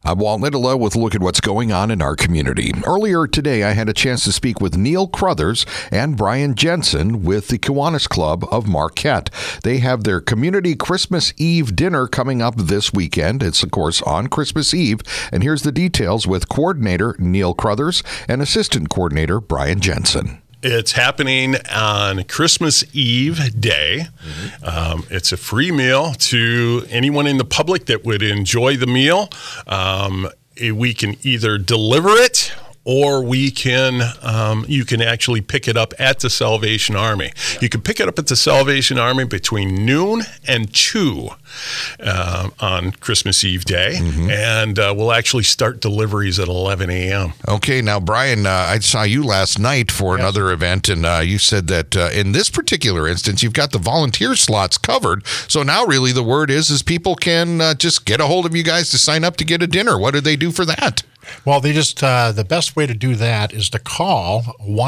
I'm Walt Nittila with a look at what's going on in our community. Earlier today, I had a chance to speak with Neil Crothers and Brian Jensen with the Kiwanis Club of Marquette. They have their community Christmas Eve dinner coming up this weekend. It's, of course, on Christmas Eve. And here's the details with coordinator Neil Crothers and assistant coordinator Brian Jensen. It's happening on Christmas Eve day. It's a free meal to anyone in the public that would enjoy the meal. We can either deliver it or we can, you can actually pick it up at the Salvation Army. You can pick it up at the Salvation Army between noon and 2 on Christmas Eve day, and we'll actually start deliveries at 11 a.m. Okay, now, Brian, I saw you last night for another event, and you said that in this particular instance, you've got the volunteer slots covered, so now really the word is people can just get a hold of you guys to sign up to get a dinner. What do they do for that? Well, they just the best way to do that is to call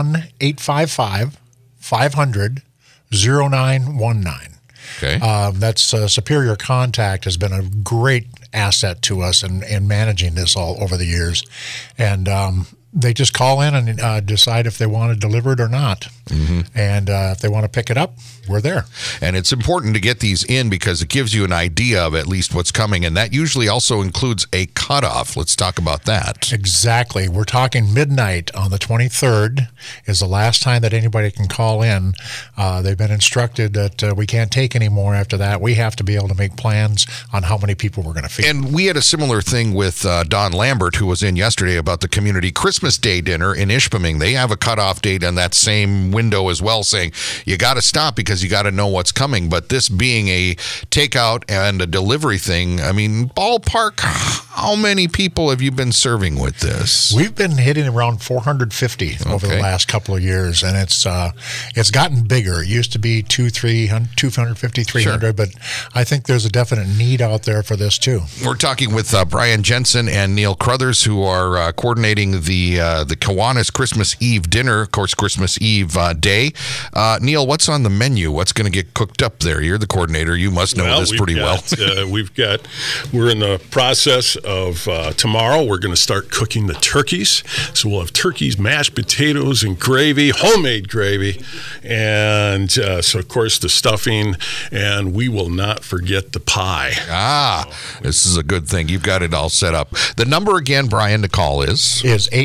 1-855-500-0919. Okay. That's Superior Contact has been a great asset to us in managing this all over the years. And they just call in and decide if they want to deliver it or not. And if they want to pick it up, we're there. And it's important to get these in because it gives you an idea of at least what's coming. And that usually also includes a cutoff. Let's talk about that. Exactly. We're talking midnight on the 23rd is the last time that anybody can call in. They've been instructed that we can't take any more after that. We have to be able to make plans on how many people we're going to feed. And we had a similar thing with Don Lambert, who was in yesterday, about the community Christmas Day dinner in Ishpeming. They have a cutoff date on that same window as well, saying you got to stop because you got to know what's coming. But this being a takeout and a delivery thing, I mean, ballpark, how many people have you been serving with this? We've been hitting around 450 over the last couple of years, and it's gotten bigger. It used to be 250, 300, but I think there's a definite need out there for this too. We're talking with Brian Jensen and Neil Crothers, who are coordinating the Kiwanis Christmas Eve dinner, of course, Christmas Eve day. Neil, what's on the menu? What's going to get cooked up there? You're the coordinator. You must know this pretty well. We're in the process of tomorrow. We're going to start cooking the turkeys. So we'll have turkeys, mashed potatoes, and gravy, homemade gravy, and so of course the stuffing. And we will not forget the pie. This is a good thing. You've got it all set up. The number again, Brian, to call is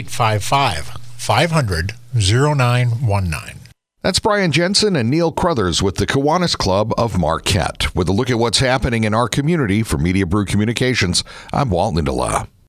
855-500-0919. That's Brian Jensen and Neil Crothers with the Kiwanis Club of Marquette. With a look at what's happening in our community for Media Brew Communications, I'm Walt Nittila.